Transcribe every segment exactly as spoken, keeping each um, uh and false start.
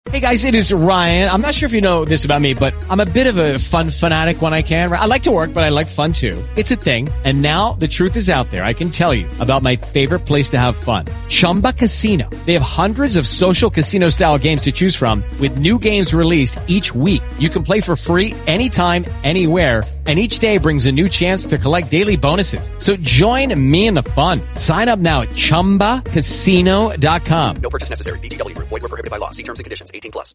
Hey guys, it is Ryan. I'm not sure if you know this about me, but I'm a bit of a fun fanatic when I can. I like to work, but I like fun too. It's a thing. And now the truth is out there. I can tell you about my favorite place to have fun. Chumba Casino. They have hundreds of social casino style games to choose from with new games released each week. You can play for free anytime, anywhere. And each day brings a new chance to collect daily bonuses. So join me in the fun. Sign up now at chumba casino dot com. No purchase necessary. V G W. Void where prohibited by law. See terms and conditions. eighteen plus.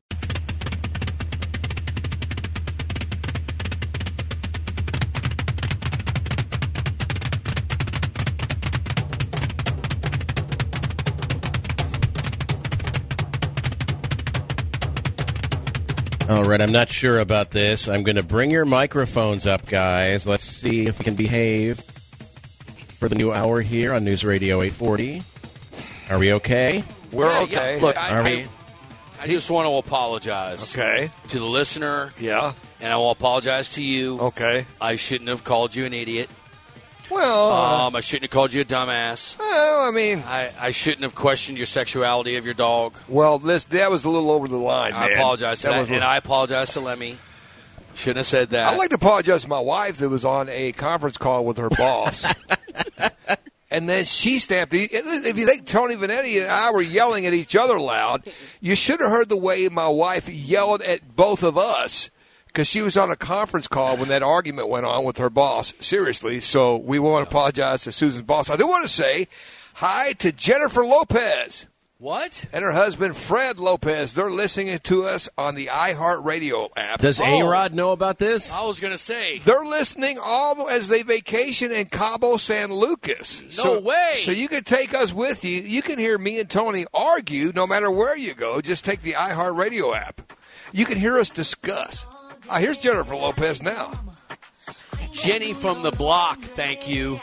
All right, I'm not sure about this. I'm going to bring your microphones up, guys. Let's see if we can behave for the new hour here on News Radio eight forty. Are we okay? We're yeah, okay. Yeah. Look, Are I, we? I, I just want to apologize Okay. to the listener, Yeah. and I will apologize to you. Okay. I shouldn't have called you an idiot. Well, uh, Um, I shouldn't have called you a dumbass. well, I mean, I, I shouldn't have questioned your sexuality of your dog. well, this that was a little over the line, I man. apologize to that, was a and little- I apologize to Lemmy. Shouldn't have said that. I'd like to apologize to my wife that was on a conference call with her boss. And then she stamped. If you think Tony Vanetti and I were yelling at each other loud, you should have heard the way my wife yelled at both of us because she was on a conference call when that argument went on with her boss. Seriously. So we want to apologize to Susan's boss. I do want to say hi to Jennifer Lopez What? and her husband Fred Lopez. They're listening to us on the iHeartRadio app. Does Oh. A-Rod know about this? I was going to say. They're listening all the, as they vacation in Cabo San Lucas. No so, way. So you can take us with you. You can hear me and Tony argue no matter where you go. Just take the iHeartRadio app. You can hear us discuss. Ah, here's Jennifer Lopez now. Jenny from the block, thank you.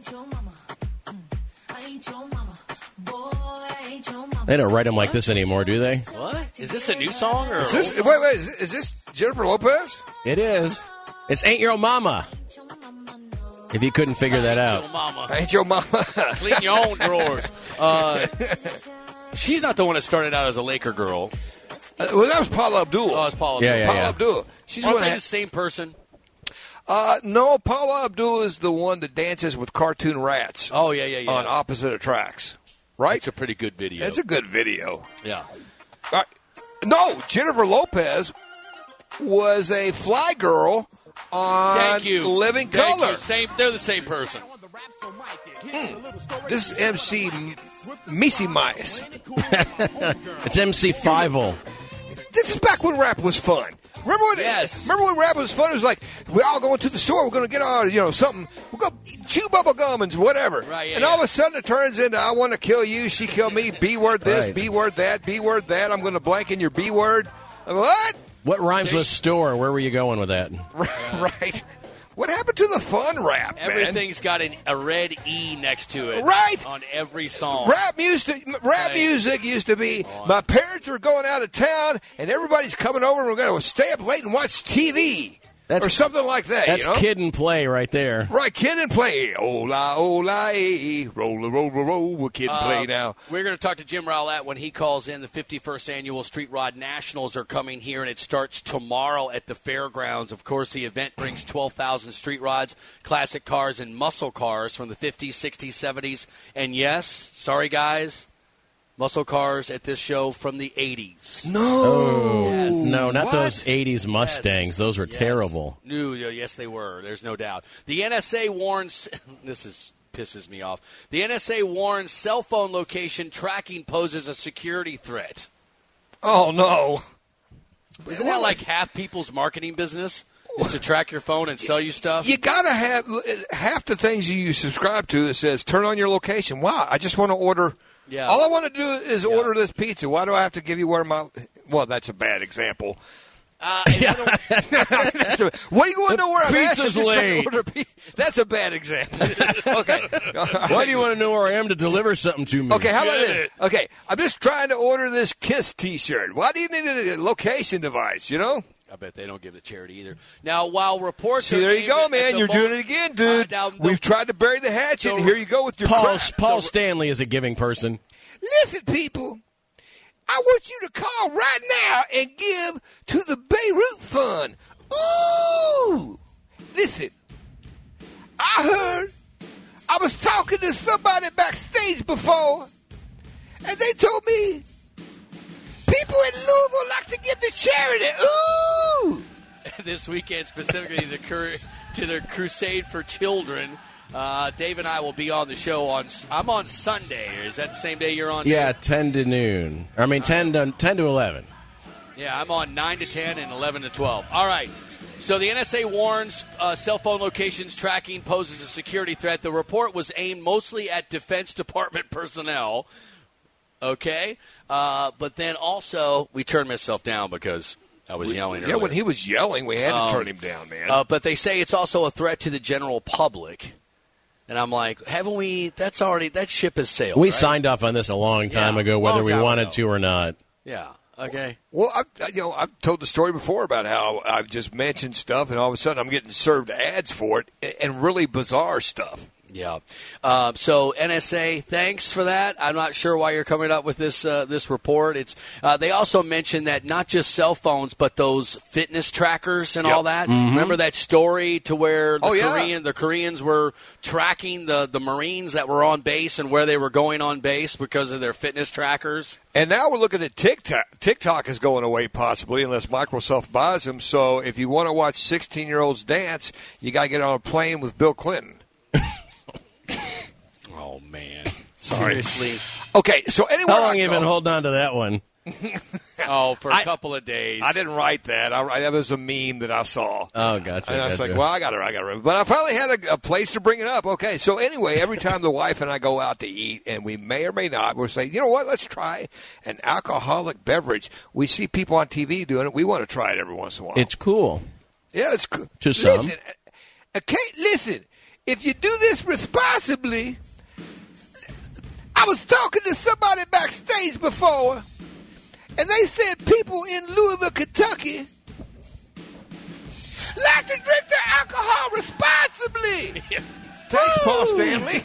They don't write them like this anymore, do they? What? Is this a new song? Or Is this, wait, wait, is, is this Jennifer Lopez? It is. It's Ain't Your Mama. If you couldn't figure that Ain't out. your mama. Ain't your mama? Clean your own drawers. Uh, she's not the one that started out as a Laker girl. Uh, well, that was Paula Abdul. Oh, it's Paula. Yeah, yeah, Paula yeah. Abdul. She's Aren't one they that- the same person? Uh, no, Paula Abdul is the one that dances with cartoon rats Oh, yeah, yeah, yeah. on opposite of tracks. Right? It's a pretty good video. It's a good video. yeah. All right. No, Jennifer Lopez was a fly girl on Thank you. Living Thank Color. you. Same. They're the same person. This is M C M- Missy Mice. It's M C Fievel. This is back when rap was fun. Remember when? Yes. Remember when rap was fun? It was like we all going to the store. We're going to get our, you know, something. We'll go chew bubble gum and whatever. Right, yeah, and all yeah. of a sudden it turns into I want to kill you. She kill me. B word this. Right. B word that. B word that. I'm going to blank in your B word. What? What rhymes with store? Where were you going with that? Right. What happened to the fun rap, man? Everything's got an, a red E next to it. Right. On every song. Rap music, rap Right. music used to be. My parents are going out of town, and everybody's coming over, and we're going to stay up late and watch T V That's- or something like that. That's you know? Kid and Play right there. Right, Kid and Play. Ola, ola, eh, roll, roll, roll, roll. We're Kid and Play Uh, now. We're going to talk to Jim Rowlett when he calls in. The fifty-first annual Street Rod Nationals are coming here, and it starts tomorrow at the fairgrounds. Of course, the event brings twelve thousand street rods, classic cars, and muscle cars from the fifties, sixties, seventies. And yes, sorry guys, muscle cars at this show from the eighties. No. Oh, Yes. no, not What? those eighties Mustangs. Those were Yes. terrible. No, yes, they were. There's no doubt. The N S A warns. This is pisses me off. The N S A warns cell phone location tracking poses a security threat. Oh, no. Isn't that like half people's marketing business? Is to track your phone and sell you stuff? You got to have half the things you subscribe to that says turn on your location. Wow, I just want to order. Yeah. All I want to do is order this pizza. Why do I have to give you where my. Well, that's a bad example. Uh, and I don't- What do you want to know where I'm at? Pizza's Just trying to late. order pi- That's a bad example. Okay. Why do you want to know where I am to deliver something to me? Okay, how about Get this? it. Okay, I'm just trying to order this KISS T-shirt. Why do you need a location device, you know? I bet they don't give the charity either. Now, while reports See, are there you aimed go, at man. the You're moment- doing it again, dude. Uh, now, the- We've tried to bury the hatchet, the- and here you go with your Paul, crap. Paul Stanley is a giving person. Listen, people. I want you to call right now and give to the Beirut Fund. Ooh! Listen, I heard, I was talking to somebody backstage before, and they told me people in Louisville like to give to charity. Ooh! This weekend, specifically the cur- to the Crusade for Children. Uh, Dave and I will be on the show on. I'm on Sunday. Is that the same day you're on? Yeah, Dave? ten to noon. I mean, ten to ten to eleven. Yeah, I'm on nine to ten and eleven to twelve. All right. So the N S A warns uh, cell phone locations tracking poses a security threat. The report was aimed mostly at Defense Department personnel. Okay, uh, but then also we turned myself down because I was yelling. Yeah, earlier. when he was yelling, we had to Um, turn him down, man. Uh, but they say it's also a threat to the general public. And I'm like, haven't we? That's already that ship has sailed. We right? signed off on this a long time Yeah, ago, whether long we time wanted ago. to or not. Yeah. Okay. Well, I, I- you know, I've told the story before about how I've just mentioned stuff, and all of a sudden I'm getting served ads for it, a- and really bizarre stuff. Yeah. Um, so N S A, thanks for that. I'm not sure why you're coming up with this uh, this report. It's uh, they also mentioned that not just cell phones, but those fitness trackers and Yep. all that. Remember that story to where the Oh, yeah. Korean the Koreans were tracking the, the Marines that were on base and where they were going on base because of their fitness trackers. And now we're looking at TikTok. TikTok is going away possibly unless Microsoft buys them. So if you want to watch sixteen-year-olds dance, you got to get on a plane with Bill Clinton. Oh man. Seriously. Okay, so anyway, How long have you been holding on to that one? Oh, for a I- couple of days. I didn't write that. I, that was a meme that I saw. Oh, gotcha. And I was gotcha. like, well, I got to, I got to. But I finally had a, a place to bring it up. Okay, so anyway, every time the wife and I go out to eat, and we may or may not, we'll say, you know what, let's try an alcoholic beverage. We see people on T V doing it. We want to try it every once in a while. It's cool. yeah, it's cool. To some. Listen, okay, listen, if you do this responsibly, I was talking to somebody backstage before, and they said people in Louisville, Kentucky, like to drink their alcohol responsibly. Thanks, Paul Stanley.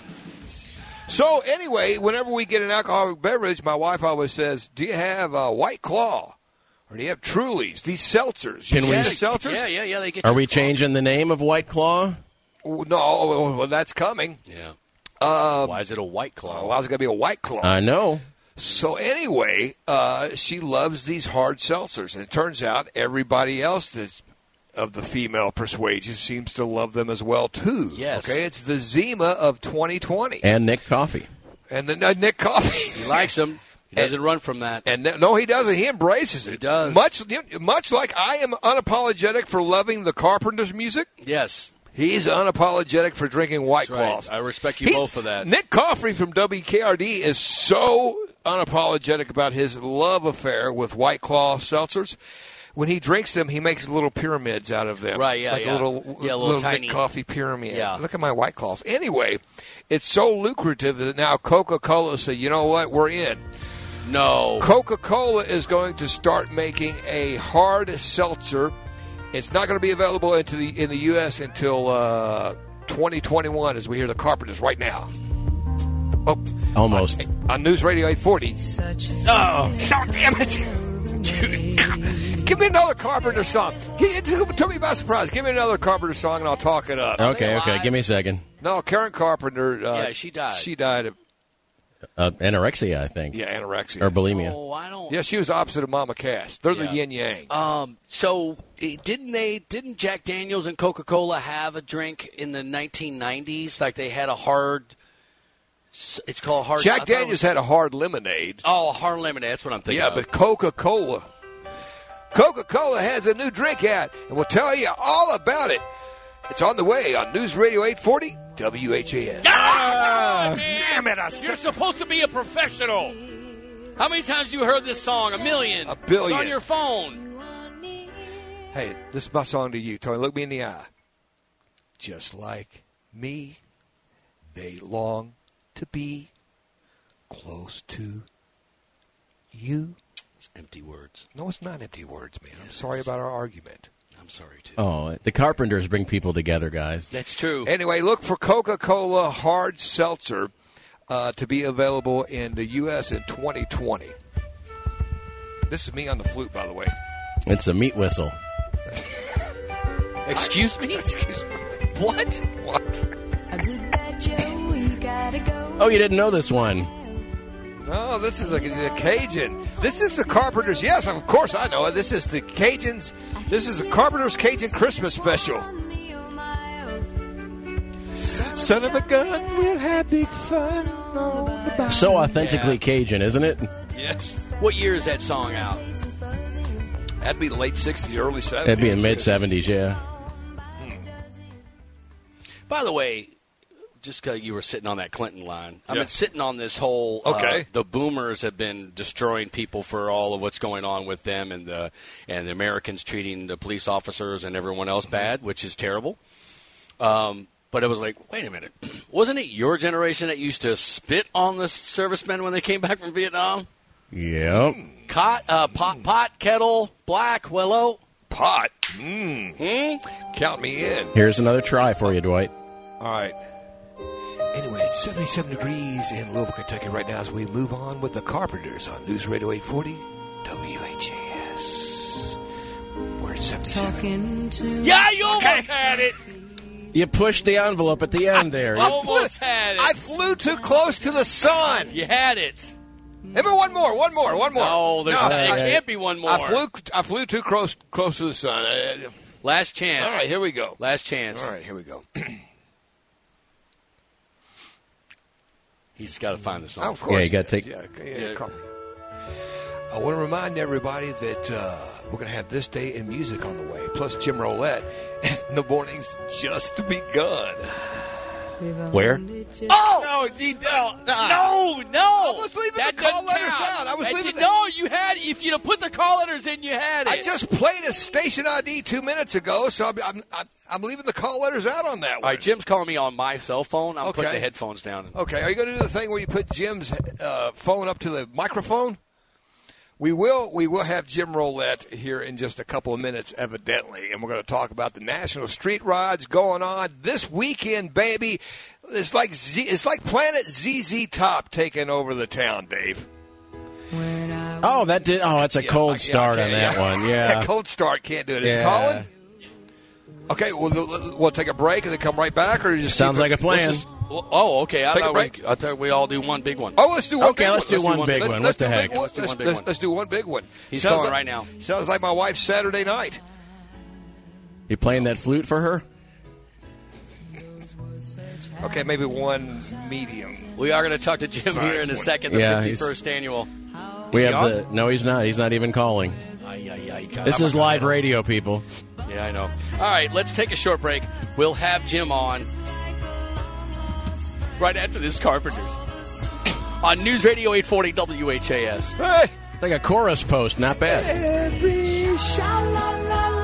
So anyway, whenever we get an alcoholic beverage, my wife always says, do you have a White Claw? Or do you have Trulies? These seltzers. Can You we- have seltzers? Yeah, yeah, yeah. They get Are you- we changing the name of White Claw? Oh, no, well, that's coming. Yeah. Um, Why is it a White Claw? Oh, why is it going to be a White Claw? I know. So anyway, uh, she loves these hard seltzers, and it turns out everybody else that's of the female persuasion seems to love them as well too. Yes. Okay, it's the Zima of twenty twenty, And Nick Coffee. and then uh, Nick Coffee. He likes them. He doesn't run from that. And th- no, he doesn't. He embraces it. He does. Much, much like I am unapologetic for loving the Carpenters' music. Yes. He's unapologetic for drinking White That's right. Claws. I respect you He- both for that. Nick Coffey from W K R D is so unapologetic about his love affair with White Claw seltzers. When he drinks them, he makes little pyramids out of them. Right, yeah, like yeah. a little, Yeah, a little little tiny- Nick Coffey pyramid. Yeah. Look at my White Claws. Anyway, it's so lucrative that now Coca-Cola said, you know what, we're in. No. Coca-Cola is going to start making a hard seltzer. It's not going to be available into the in the U S until uh, twenty twenty-one, as we hear the Carpenters right now. Oh, Almost. on News Radio eight forty. Oh, oh damn it! Dude. Give me another Carpenter song. Give, tell me about surprise. Give me another Carpenter song, and I'll talk it up. Are Okay, they okay. alive? Give me a second. No, Karen Carpenter. Uh, Yeah, she died. She died of Uh, anorexia, I think. yeah anorexia. Or bulimia. Oh, I don't. Yeah, she was opposite of Mama Cass. They're Yeah. the yin yang. Um. So eh, didn't they? Didn't Jack Daniels and Coca Cola have a drink in the nineteen nineties? Like they had a hard. It's called hard. I Jack thought it Daniels was- had a hard lemonade. Oh, a hard lemonade. That's what I'm thinking. Yeah, of. but Coca-Cola. Coca-Cola has a new drink out, and we'll tell you all about it. It's on the way on News Radio eight forty W H A S. Ah, damn it, I You're supposed to be a professional. How many times you heard this song? A million. A billion. It's on your phone. Hey, this is my song to you, Tony. Look me in the eye. Just like me, they long to be close to you. It's empty words. No, it's not empty words, man. I'm sorry about our argument. I'm sorry, too. Oh, the Carpenters bring people together, guys. That's true. Anyway, look for Coca-Cola Hard Seltzer uh, to be available in the U S in twenty twenty. This is me on the flute, by the way. It's a meat whistle. Excuse me? Excuse me. What? What? Oh, you didn't know this one. No, this is a, a Cajun. This is the Carpenters. Yes, of course I know it. This is the Cajuns. This is the Carpenters Cajun Christmas special. Son of a gun, we'll have big fun on the boat. So authentically Yeah. Cajun, isn't it? Yes. What year is that song out? That'd be the late sixties, early seventies. It'd be in mid seventies, yeah. By the way, just because you were sitting on that Clinton line, I've Yeah. been sitting on this whole. Okay. Uh, the boomers have been destroying people for all of what's going on with them, and the and the Americans treating the police officers and everyone else bad, which is terrible. Um, but it was like, wait a minute, wasn't it your generation that used to spit on the servicemen when they came back from Vietnam? Yep. Cot, uh, pot, pot, kettle, black, willow. Pot. Mm. Hmm? Count me in. Here's another try for you, Dwight. All right. Anyway, it's seventy-seven degrees in Louisville, Kentucky right now as we move on with the Carpenters on News Radio eight forty W H A S. We're at seventy-seven. Yeah, you almost had it. You pushed the envelope at the end there. I almost had it. I flew too close to the sun. You had it. Maybe one more, one more, one more. No, there's No, there I- can't be one more. I flew, I flew too close, close to the sun. Uh, Last chance. All right, here we go. Last chance. All right, here we go. He's got to find the song. Of course. Yeah, you gotta take- Yeah, yeah, Yeah. call me. I want to remind everybody that uh, we're going to have This Day in Music on the way, plus Jim Roulette, and the morning's just begun. Where? Oh no! He, no, no, no! I was leaving that the call doesn't letters count. out. I was That leaving did- the- No, you had. If you'd have put the call letters in, you had it. I just played a station I D two minutes ago, so I'm, I'm, I'm, I'm leaving the call letters out on that one. All right, Jim's calling me on my cell phone. I'm putting Okay. the headphones down. Okay, are you going to do the thing where you put Jim's uh, phone up to the microphone? We will. We will have Jim Roulette here in just a couple of minutes, evidently, and we're going to talk about the National Street Rides going on this weekend, baby. It's like Z, it's like Planet Z Z Top taking over the town, Dave. Oh, that did. Oh, that's a Yeah, cold yeah, start okay, on that yeah. one. Yeah. Cold start can't do it. Is it Yeah. calling? Okay, we'll, we'll take a break and then come right back, or you just Sounds keep like it- a plan. let's just- Oh, okay. I Take a thought, break. we, I thought we all do one big one. Oh, let's do one. Okay, big let's do one. one big one. Let's What the do a heck? big one. Let's do one Let's, big let's- one. let's do one big one. He's Sounds calling like- right now. Sounds like my wife's Saturday night. You playing that flute for her? Okay, maybe one medium. We are going to talk to Jim Sorry, here in a one. second. The Yeah, fifty-first annual. We he have on? the. No, he's not. He's not even calling. Ay, ay, ay, God. This is live radio, people. Yeah, I know. All right, let's take a short break. We'll have Jim on right after this Carpenters on News Radio eight forty W H A S. Hey! It's like a chorus post. Not bad. Every sha-la-la-la.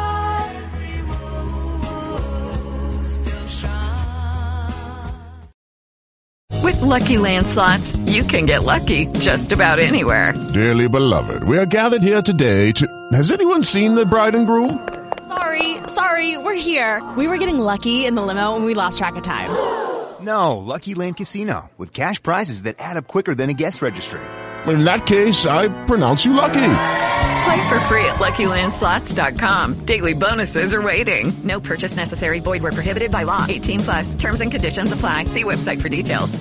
With Lucky Land Slots, you can get lucky just about anywhere. Dearly beloved, we are gathered here today to... Has anyone seen the bride and groom? Sorry, sorry, we're here. We were getting lucky in the limo and we lost track of time. No, Lucky Land Casino, with cash prizes that add up quicker than a guest registry. In that case, I pronounce you lucky. Play for free at Lucky Land Slots dot com. Daily bonuses are waiting. No purchase necessary. Void where prohibited by law. eighteen plus. Terms and conditions apply. See website for details.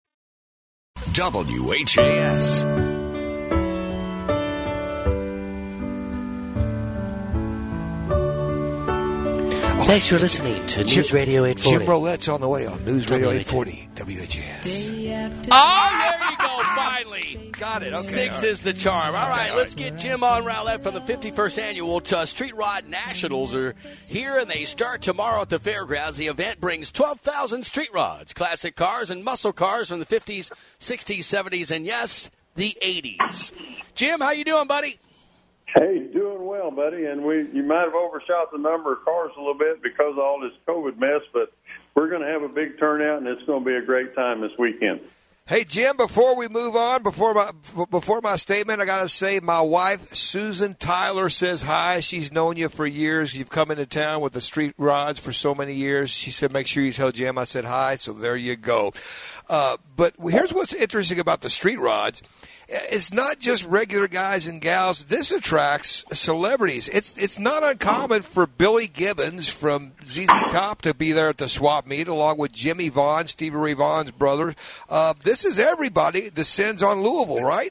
W H A S. Thanks for listening to Jim- News Radio eight forty. Jim Roulette's on the way on News Radio eight forty W H S. Oh, there you go, finally. Got it. Okay. Six all right. is the charm. All right, all let's right. get Jim on Rowlett from the fifty-first Annual uh, Street Rod Nationals are here, and they start tomorrow at the fairgrounds. The event brings twelve thousand street rods, classic cars, and muscle cars from the fifties, sixties, seventies, and, yes, the eighties. Jim, how you doing, buddy? Hey, doing well, buddy. And we you might have overshot the number of cars a little bit because of all this COVID mess, but we're going to have a big turnout, and it's going to be a great time this weekend. Hey, Jim, before we move on, before my before my statement, I got to say my wife, Susan Tyler, says hi. She's known you for years. You've come into town with the street rods for so many years. She said, make sure you tell Jim I said hi, so there you go. Uh, but here's what's interesting about the street rods. It's not just regular guys and gals. This attracts celebrities. It's it's not uncommon for Billy Gibbons from Z Z Top to be there at the swap meet, along with Jimmy Vaughn, Stevie Ray Vaughan's brother. Uh, this is everybody descends on Louisville, right?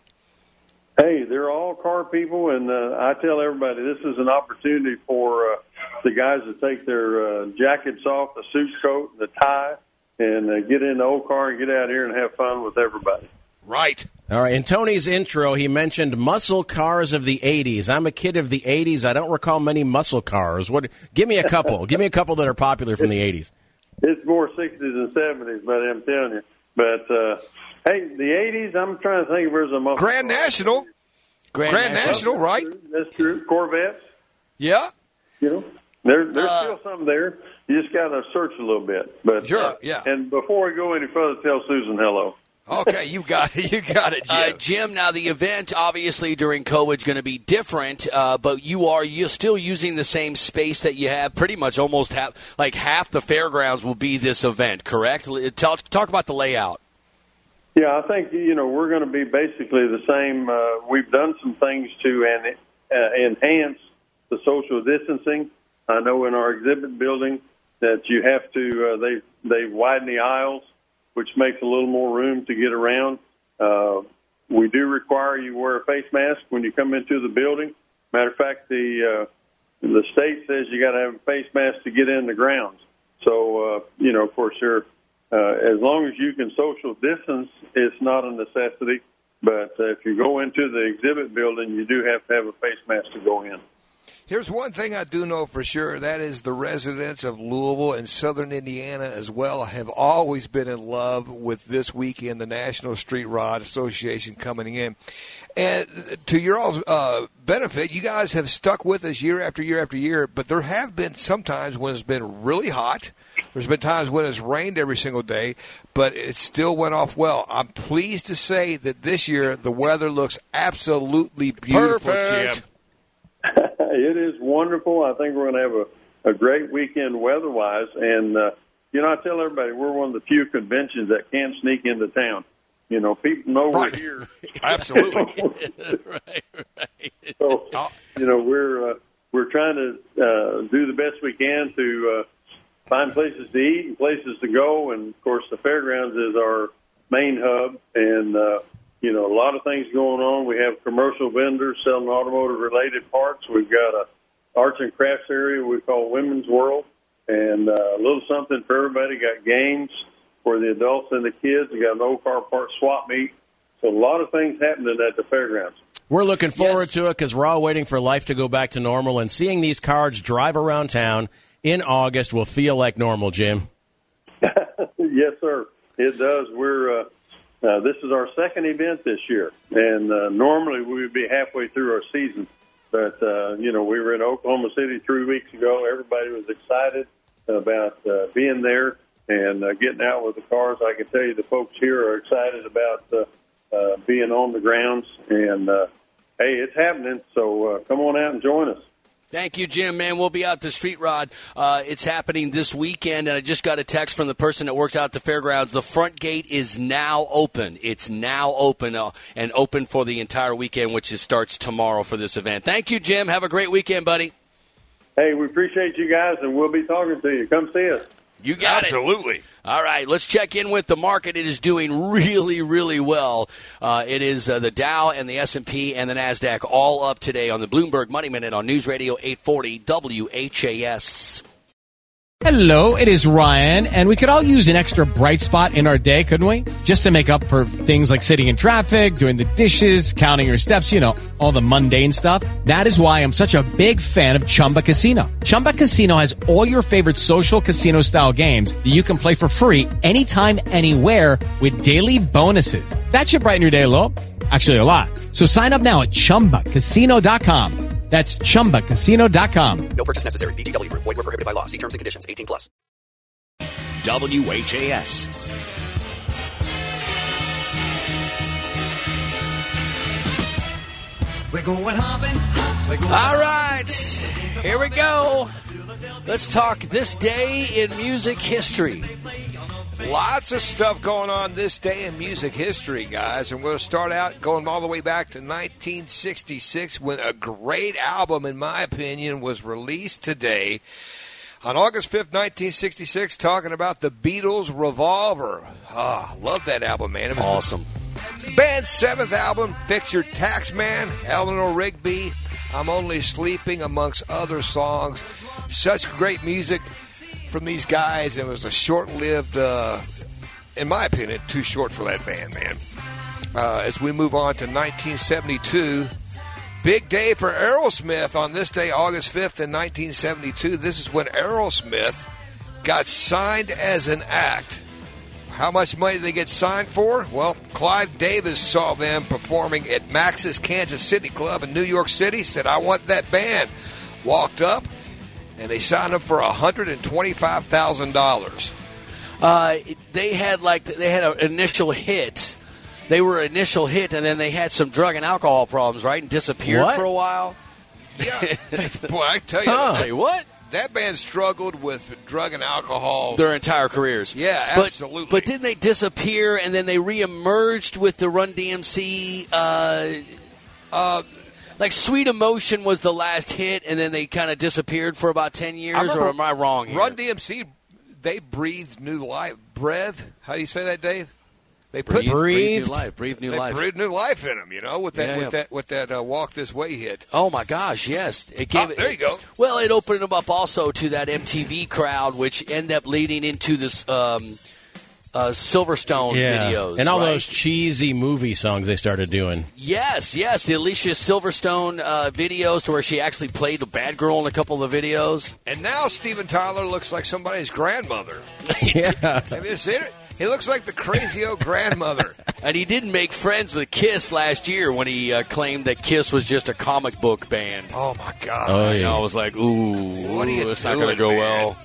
Hey, they're all car people, and uh, I tell everybody this is an opportunity for uh, the guys to take their uh, jackets off, the suit coat, and the tie, and uh, get in the old car and get out here and have fun with everybody. Right. All right. In Tony's intro, he mentioned muscle cars of the eighties. I'm a kid of the eighties. I don't recall many muscle cars. What? Give me a couple. Give me a couple that are popular from the eighties. It's more sixties and seventies, but I'm telling you. But, uh, hey, the eighties, I'm trying to think if there's a muscle Grand car. National. Grand, Grand National. National, right? That's true. Corvettes. Yeah. You know, there, there's Uh, still some there. You just got to search a little bit. But Sure, uh, yeah. And before we go any further, tell Susan hello. Okay, you got it. You got it, Jim. Uh, Jim, now the event obviously during COVID is going to be different, uh, but you are you still using the same space that you have. Pretty much, almost half, like half the fairgrounds will be this event. Correct? Talk, talk about the layout. Yeah, I think, you know, we're going to be basically the same. Uh, we've done some things to en- uh, enhance the social distancing. I know in our exhibit building that you have to, uh, they they widen the aisles, which makes a little more room to get around. Uh, we do require you wear a face mask when you come into the building. Matter of fact, the uh, the state says you got to have a face mask to get in the grounds. So, uh, you know, of course, you're, uh, as long as you can social distance, it's not a necessity. But uh, if you go into the exhibit building, you do have to have a face mask to go in. Here's one thing I do know for sure. That is the residents of Louisville and southern Indiana as well have always been in love with this weekend, the National Street Rod Association coming in. And to your all's uh, benefit, you guys have stuck with us year after year after year, but there have been some times when it's been really hot. There's been times when it's rained every single day, but it still went off well. I'm pleased to say that this year the weather looks absolutely beautiful, Perfect. Jim. It is wonderful. I think we're going to have a, a great weekend weather-wise. And, uh, you know, I tell everybody we're one of the few conventions that can sneak into town. You know, people know Right. we're here. Absolutely. right, right. So, you know, we're uh, we're trying to uh, do the best we can to uh, find places to eat and places to go. And, of course, the fairgrounds is our main hub. And, uh, you know, a lot of things going on. We have commercial vendors selling automotive-related parts. We've got a arts and crafts area we call Women's World, and uh, a little something for everybody. Got games for the adults and the kids. We got an old car part swap meet. So a lot of things happening at the fairgrounds. We're looking forward Yes. to it because we're all waiting for life to go back to normal, and seeing these cars drive around town in August will feel like normal, Jim. Yes, sir. It does. We're uh, uh, this is our second event this year, and uh, normally we would be halfway through our season. But, uh, you know, we were in Oklahoma City three weeks ago. Everybody was excited about uh, being there and uh, getting out with the cars. I can tell you the folks here are excited about uh, uh, being on the grounds. And, uh, hey, it's happening, so uh, come on out and join us. Thank you, Jim, man. We'll be out to Street Rod. Uh, it's happening this weekend, and I just got a text from the person that works out at the fairgrounds. The front gate is now open. It's now open uh, and open for the entire weekend, which is, starts tomorrow for this event. Thank you, Jim. Have a great weekend, buddy. Hey, we appreciate you guys, and we'll be talking to you. Come see us. You got Absolutely. it. All right, let's check in with the market. It is doing really, really well. Uh, it is uh, the Dow and the S and P and the NASDAQ all up today on the Bloomberg Money Minute on News Radio eight forty W H A S. Hello, it is Ryan, and we could all use an extra bright spot in our day, couldn't we? Just to make up for things like sitting in traffic, doing the dishes, counting your steps, you know, all the mundane stuff. That is why I'm such a big fan of Chumba Casino. Chumba Casino has all your favorite social casino-style games that you can play for free anytime, anywhere with daily bonuses. That should brighten your day a little. Actually, a lot. So sign up now at chumba casino dot com. That's chumba casino dot com. No purchase necessary. V G W Group. Void where prohibited by law. See terms and conditions. eighteen plus. W H A S. We're going hopping. We're going All right, here we go. Let's talk this day in music history. Lots of stuff going on this day in music history, guys. And we'll start out going all the way back to nineteen sixty-six when a great album, in my opinion, was released today. On August fifth, nineteen sixty-six, talking about the Beatles' Revolver. Ah, oh, love that album, man. It was awesome. The band's seventh album featured Taxman, Eleanor Rigby, I'm Only Sleeping, amongst other songs. Such great music from these guys. It was a short-lived, uh, in my opinion, too short for that band, man. Uh, as we move on to nineteen seventy-two, big day for Aerosmith on this day, August fifth in nineteen seventy-two. This is when Aerosmith got signed as an act. How much money did they get signed for? Well, Clive Davis saw them performing at Max's Kansas City Club in New York City, said, I want that band. Walked up, and they signed them for one hundred twenty-five thousand dollars. Uh, they had like they had an initial hit. They were an initial hit, and then they had some drug and alcohol problems, right, and disappeared What? for a while. Yeah, boy, I tell you, Huh. that, Say what? That band struggled with drug and alcohol Their entire careers. Yeah, But- absolutely. But didn't they disappear, and then they reemerged with the Run D M C? Uh, uh, like Sweet Emotion was the last hit, and then they kind of disappeared for about ten years, remember or am I wrong here? Run D M C, they breathed new life. Breath? How do you say that, Dave? They Breathe- put breathe new life. Breathe new they life. breathed new life in them. You know, with that Yeah, with yeah. that with that uh, Walk This Way hit. Oh my gosh, yes! It gave Oh, it, there you go. Well, it opened them up also to that M T V crowd, which ended up leading into this um, uh, Silverstone Yeah, videos and all right? those cheesy movie songs they started doing. Yes, yes, the Alicia Silverstone uh, videos, to where she actually played the bad girl in a couple of the videos. And now Steven Tyler looks like somebody's grandmother. Yeah. Have you seen it? He looks like the crazy old grandmother. And he didn't make friends with Kiss last year when he uh, claimed that Kiss was just a comic book band. Oh my God! Oh, You yeah. know, I was like, ooh, What are you that's not doing, going to go man? well.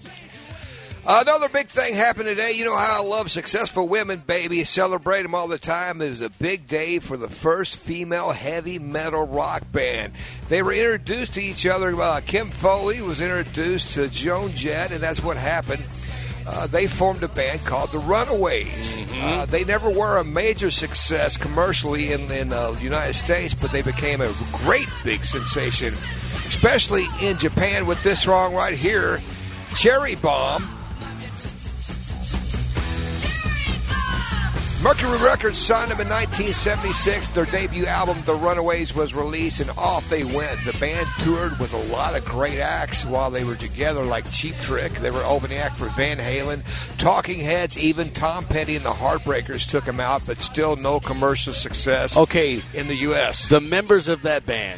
Another big thing happened today. You know how I love successful women, baby. Celebrate them all the time. It was a big day for the first female heavy metal rock band. They were introduced to each other. Uh, Kim Foley was introduced to Joan Jett, and that's what happened. Uh, they formed a band called the Runaways. Mm-hmm. Uh, they never were a major success commercially in in uh, the United States, but they became a great big sensation, especially in Japan with this song right here, Cherry Bomb. Mercury Records signed them in nineteen seventy-six. Their debut album, The Runaways, was released, and off they went. The band toured with a lot of great acts while they were together, like Cheap Trick. They were opening act for Van Halen, Talking Heads, even Tom Petty and the Heartbreakers took them out, but still no commercial success Okay, in the U S the members of that band,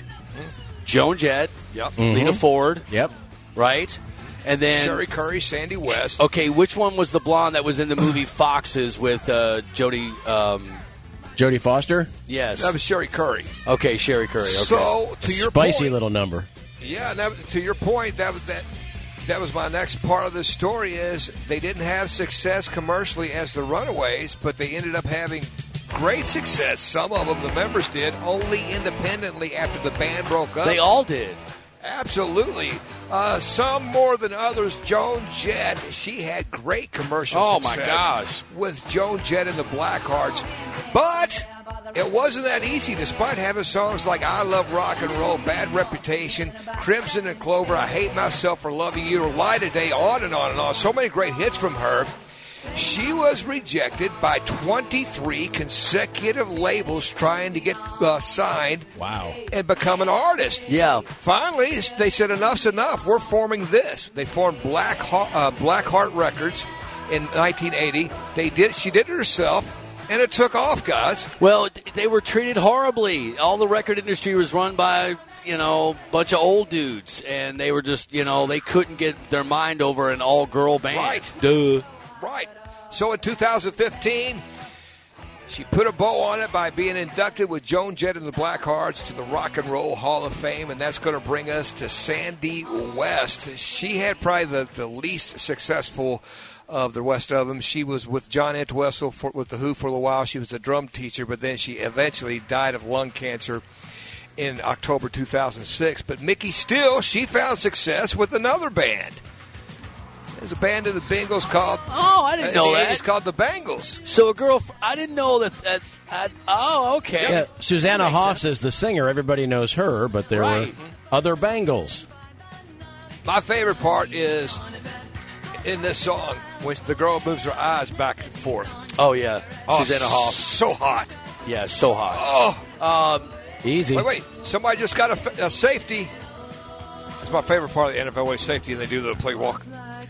Joan Jett, Yep. Lita Ford, Yep. right? And then, Sherry Curry, Sandy West. okay, which one was the blonde that was in the movie Foxes with uh, Jodie? Um, Jodie Foster? yes. That was Sherry Curry. Okay, Sherry Curry. Okay. So, to your Spicy point, little number. Yeah, and that, to your point, that was that. That was my next part of the story. Is they didn't have success commercially as the Runaways, but they ended up having great success. Some of them, the members did, only independently after the band broke up. They all did. Absolutely. Uh, some more than others. Joan Jett, she had great commercial Oh, my success gosh. with Joan Jett and the Blackhearts. But it wasn't that easy, despite having songs like I Love Rock and Roll, Bad Reputation, Crimson and Clover, I Hate Myself for Loving You, or Lie Today, on and on and on. So many great hits from her. She was rejected by twenty-three consecutive labels trying to get uh, signed Wow. and become an artist. Yeah. Finally, they said, enough's enough. We're forming this. They formed Black Heart, uh, Black Heart Records in nineteen eighty. They did. She did it herself, and it took off, guys. Well, they were treated horribly. All the record industry was run by, you know, a bunch of old dudes, and they were just, you know, they couldn't get their mind over an all-girl band. Right. Duh. Right. So in two thousand fifteen, she put a bow on it by being inducted with Joan Jett and the Blackhearts to the Rock and Roll Hall of Fame, and that's going to bring us to Sandy West. She had probably the, the least successful of the rest of them. She was with John Entwistle for, with The Who for a while. She was a drum teacher, but then she eventually died of lung cancer. in October two thousand six. But Mickey Steele, she found success with another band. There's a band in the Bengals called. Oh, I didn't know that. It's called the Bangles. So a girl. I didn't know that. that uh, oh, okay. Yeah, Susanna That makes Hoffs sense. is the singer. Everybody knows her, but there Right. were other Bangles. My favorite part is in this song when the girl moves her eyes back and forth. Oh yeah, Oh, Susanna Hoffs. So hot. Yeah, so hot. Oh, Um, Easy. wait, wait! Somebody just got a, fa- a safety. That's my favorite part of the N F L way safety, and they do the play walk.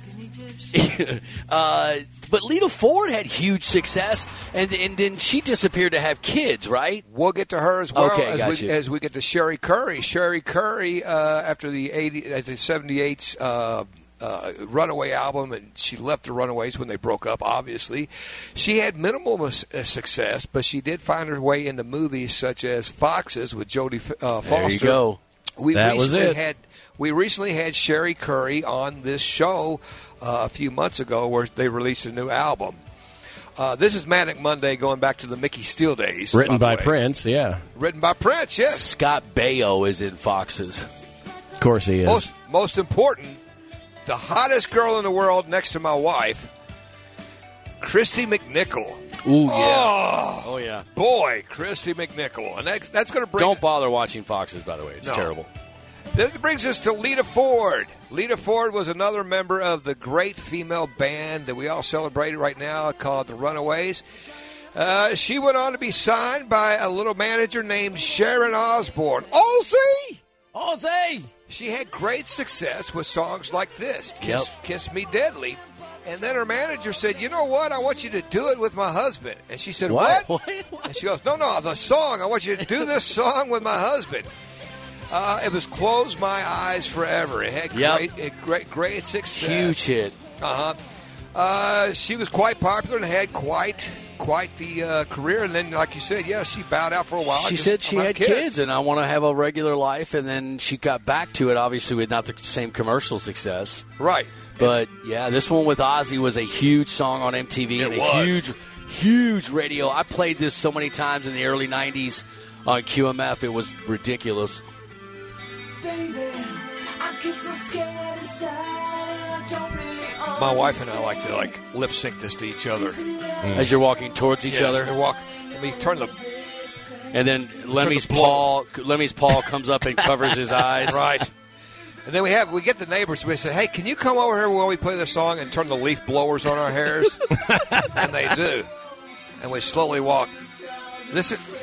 uh, but Lita Ford had huge success, and and then she disappeared to have kids, right? We'll get to her as well Okay, as, gotcha. we, as we get to Sherry Curry. Sherry Curry, uh, after the eighty, uh, the seventy-eight uh, uh, Runaway album, and she left the Runaways when they broke up. Obviously, she had minimal uh, success, but she did find her way into movies such as Foxes with Jodie uh, Foster. There you go. We That was recently it. Had, we recently had Sherry Curry on this show uh, a few months ago where they released a new album. Uh, this is Manic Monday going back to the Mickey Steele days. Written by the way. Prince, yeah. Written by Prince, yes. Scott Baio is in Foxes. Of course he is. Most, most important, the hottest girl in the world next to my wife, Christy McNichol. Ooh, yeah. Oh, Oh, yeah. boy, Christy McNichol. And that's, that's going to bring Don't bother watching Foxes, by the way. It's No. terrible. This brings us to Lita Ford. Lita Ford was another member of the great female band that we all celebrate right now called the Runaways. Uh, she went on to be signed by a little manager named Sharon Osbourne. Ozzy! Ozzy! She had great success with songs like this, Kiss, Yep. Kiss Me Deadly. And then her manager said, you know what, I want you to do it with my husband. And she said, What? what? And she goes, no, no, the song. I want you to do this song with my husband. Uh, it was Close My Eyes Forever. It had Yep. great, it, great, great success. Huge hit. Uh-huh. Uh, she was quite popular and had quite quite the uh, career. And then, like you said, yeah, she bowed out for a while. She just said she about had kids. and I want to have a regular life, and then she got back to it, obviously with not the same commercial success. Right. But, yeah, this one with Ozzy was a huge song on M T V It and a was. huge, huge radio. I played this so many times in the early nineties on Q M F. It was ridiculous. My wife and I like to like lip sync this to each other. As you're walking towards each Yes, other. and walk. Let me turn the And then Lemmy's Turn the blow. Paul Lemmy's Paul comes up and covers his eyes. right. And then we have we get the neighbors. We say, "Hey, can you come over here while we play this song and turn the leaf blowers on our hairs?" And they do. And we slowly walk. This is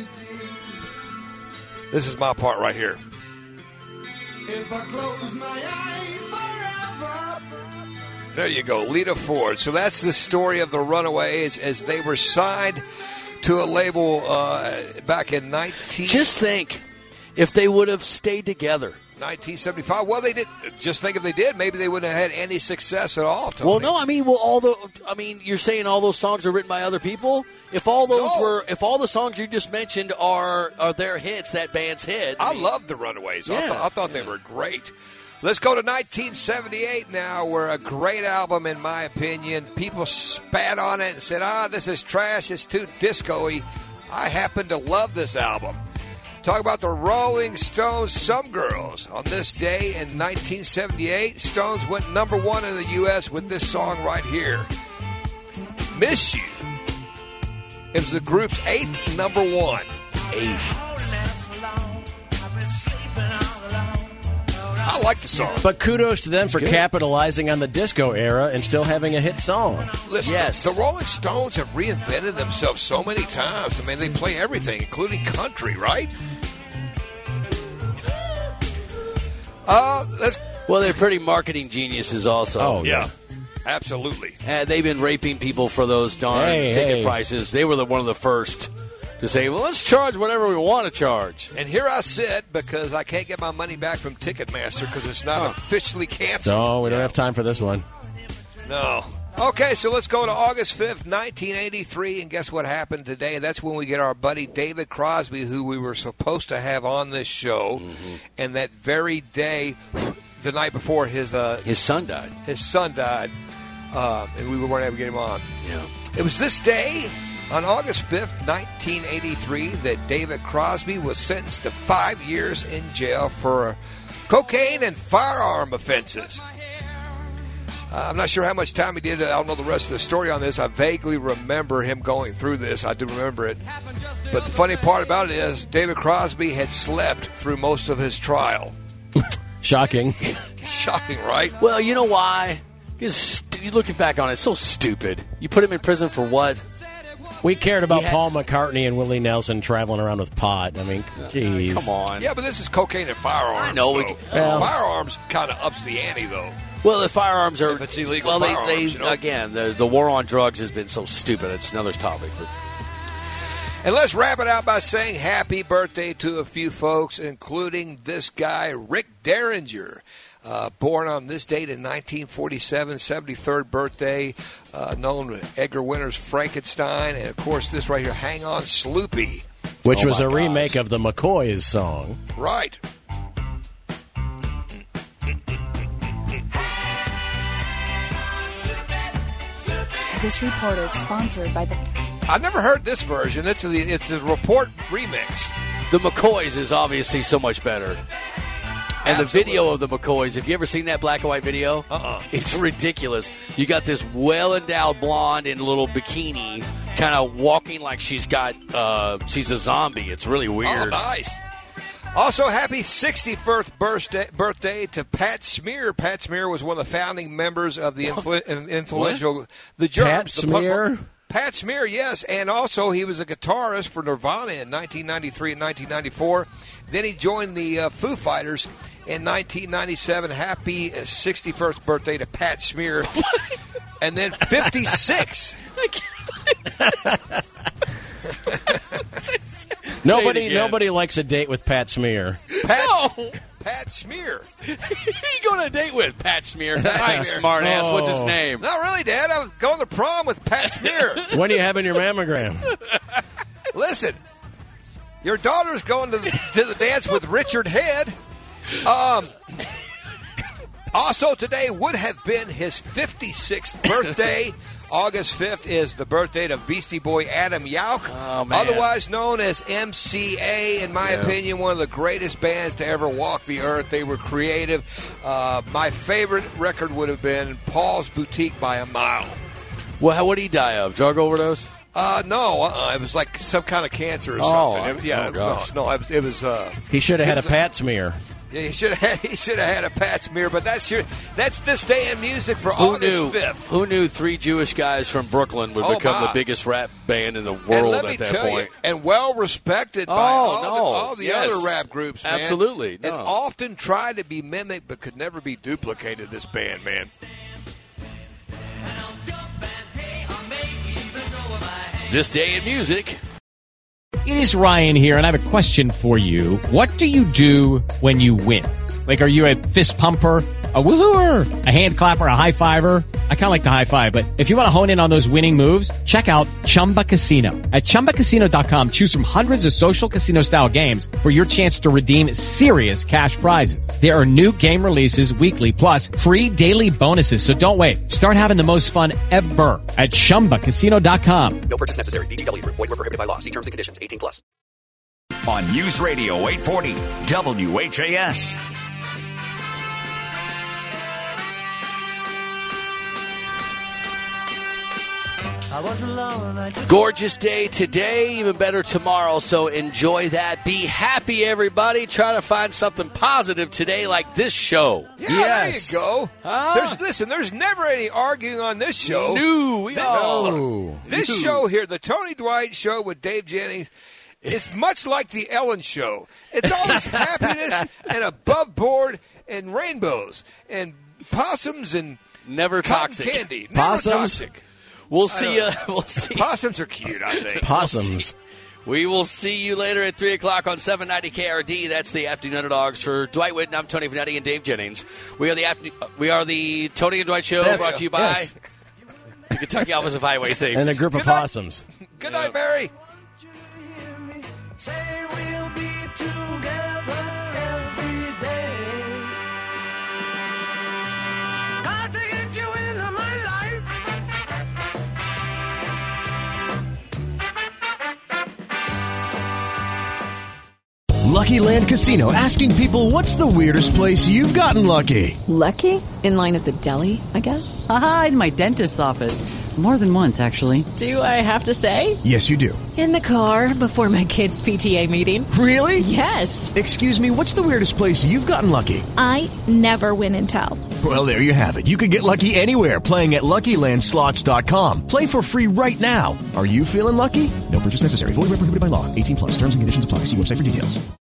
this is my part right here. If I close my eyes forever. There you go, Lita Ford. So that's the story of the Runaways as they were signed to a label uh, back in nineteen Just think if they would have stayed together. nineteen seventy-five. Well, they did. Just think if they did, maybe they wouldn't have had any success at all. Tony. Well, no, I mean, well, all the, I mean, you're saying all those songs are written by other people. If all those No. were, if all the songs you just mentioned are are their hits, that band's hit. I mean, loved the Runaways. I, Yeah. th- I thought they were great. Let's go to nineteen seventy-eight now, where a great album, in my opinion. People spat on it and said, ah, this is trash. It's too disco-y. I happen to love this album. Talk about the Rolling Stones, Some Girls. On this day in nineteen seventy-eight, Stones went number one in the U S with this song right here, Miss You. It was the group's eighth number one. Eighth. I like the song. But kudos to them for good. capitalizing on the disco era and still having a hit song. Listen, Yes. the Rolling Stones have reinvented themselves so many times. I mean, they play everything, including country, right? Uh, let's. Well, they're pretty marketing geniuses, also. Oh, yeah. Absolutely. Uh, they've been raping people for those darn Hey, ticket hey. prices. They were the, one of the first to say, well, let's charge whatever we want to charge. And here I sit because I can't get my money back from Ticketmaster because it's not officially canceled. No, we don't have time for this one. No. Okay, so let's go to August fifth, nineteen eighty-three, and guess what happened today? That's when we get our buddy David Crosby, who we were supposed to have on this show, Mm-hmm. and that very day, the night before his uh, His son died. his son died, uh, and we weren't able to get him on. Yeah. It was this day on August fifth, nineteen eighty-three, that David Crosby was sentenced to five years in jail for cocaine and firearm offenses. Uh, I'm not sure how much time he did. I don't know the rest of the story on this. I vaguely remember him going through this. I do remember it. But the funny part about it is David Crosby had slept through most of his trial. Shocking. Shocking, right? Well, you know why? Because st- you looking back on it, it's so stupid. You put him in prison for what? We cared about had- Paul McCartney and Willie Nelson traveling around with pot. I mean, jeez. Come on. Yeah, but this is cocaine and firearms. I know. We, so. Well- firearms kind of ups the ante, though. Well, the firearms are. If it's illegal well, they, firearms, they you know? again, the the war on drugs has been so stupid. It's another topic. But. And let's wrap it out by saying happy birthday to a few folks, including this guy, Rick Derringer. Uh, born on this date in nineteen forty-seven, seventy-third birthday, uh, known as Edgar Winter's Frankenstein. And, of course, this right here, Hang On Sloopy. Which Oh, was my a gosh. remake of the McCoys song. Right. This report is sponsored by the... I've never heard this version. It's the it's the Report remix. The McCoys is obviously so much better. And Absolutely. the video of the McCoys, have you ever seen that black and white video? Uh-uh. It's ridiculous. You got this well-endowed blonde in a little bikini kind of walking like she's got, uh, she's a zombie. It's really Oh, weird. nice. Also, happy sixty-first birthday, birthday to Pat Smear. Pat Smear was one of the founding members of the influ- influential The Germs. Pat the punk- Smear? Pat Smear, yes. And also, he was a guitarist for Nirvana in nineteen ninety-three and nineteen ninety-four. Then he joined the uh, Foo Fighters in nineteen ninety-seven. Happy sixty-first birthday to Pat Smear. And then fifty-six. Nobody, again. nobody likes a date with Pat Smear. Pat, No. Pat Smear. Who are you going on a date with? Pat Smear. Hi, smart ass. What's his Oh. name? Not really, Dad. I was going to prom with Pat Smear. When are you having your mammogram? Listen, your daughter's going to the, to the dance with Richard Head. Um, also, today would have been his fifty-sixth birthday. August fifth is the birthday of Beastie Boy Adam Yauch, Oh, man. otherwise known as M C A. In my Yeah. opinion, one of the greatest bands to ever walk the earth. They were creative. Uh, my favorite record would have been Paul's Boutique by a mile. Well, what did he die of? Drug overdose? Uh, no, uh-uh. It was like some kind of cancer or Oh, something. It- yeah, oh, gosh. no, no, it was. It was uh, He should have had It a was a- Pat Smear. yeah, he should have. He should have had a Pat Smear, but that's your. That's this day in music for Who August knew? fifth. Who knew three Jewish guys from Brooklyn would Oh, become my. the biggest rap band in the And world let me at that tell point? you, and well respected by Oh, all, no. the, all the Yes. other rap groups, man. Absolutely, And no. often tried to be mimicked, but could never be duplicated. This band, man. This day in music. It is Ryan here, and I have a question for you. What do you do when you win? Like, are you a fist pumper, a woohooer, a hand clapper, a high fiver? I kind of like the high five, but if you want to hone in on those winning moves, check out Chumba Casino. At Chumba Casino dot com, choose from hundreds of social casino-style games for your chance to redeem serious cash prizes. There are new game releases weekly, plus free daily bonuses. So don't wait. Start having the most fun ever at Chumba Casino dot com. No purchase necessary. V G W. Void where prohibited by law. See terms and conditions. eighteen plus. On News Radio eight forty W H A S. Gorgeous day today, even better tomorrow, so enjoy that. Be happy, everybody. Try to find something positive today like this show. Yeah, Yes. there you go. Huh? There's listen. There's never any arguing on this show. No, we This- all. This No. show here, the Tony Dwight Show with Dave Jennings, is much like the Ellen Show. It's always happiness and above board and rainbows and possums and Never cotton toxic. candy. Never Possums? toxic. We'll I see don't you. know. We'll see. Possums are cute, I think. Possums. We will see you later at three o'clock on seven ninety K R D. That's the Afternoon Underdogs. For Dwight Whitten, I'm Tony Vanetti and Dave Jennings. We are the after, We are the Tony and Dwight Show, That's- brought to you by yes. the Kentucky Office of Highway Safety. And a group of Good night. possums. Good night, Mary. Say we'll be together every day. Got to get you into my life. Lucky Land Casino, asking people, what's the weirdest place you've gotten lucky? Lucky? In line at the deli, I guess? Aha, in my dentist's office. More than once, actually. Do I have to say? Yes, you do. In the car before my kids' P T A meeting. Really? Yes. Excuse me, what's the weirdest place you've gotten lucky? I never win and tell. Well, there you have it. You can get lucky anywhere, playing at Lucky Land Slots dot com. Play for free right now. Are you feeling lucky? No purchase necessary. Void where prohibited by law. eighteen plus. Terms and conditions apply. See website for details.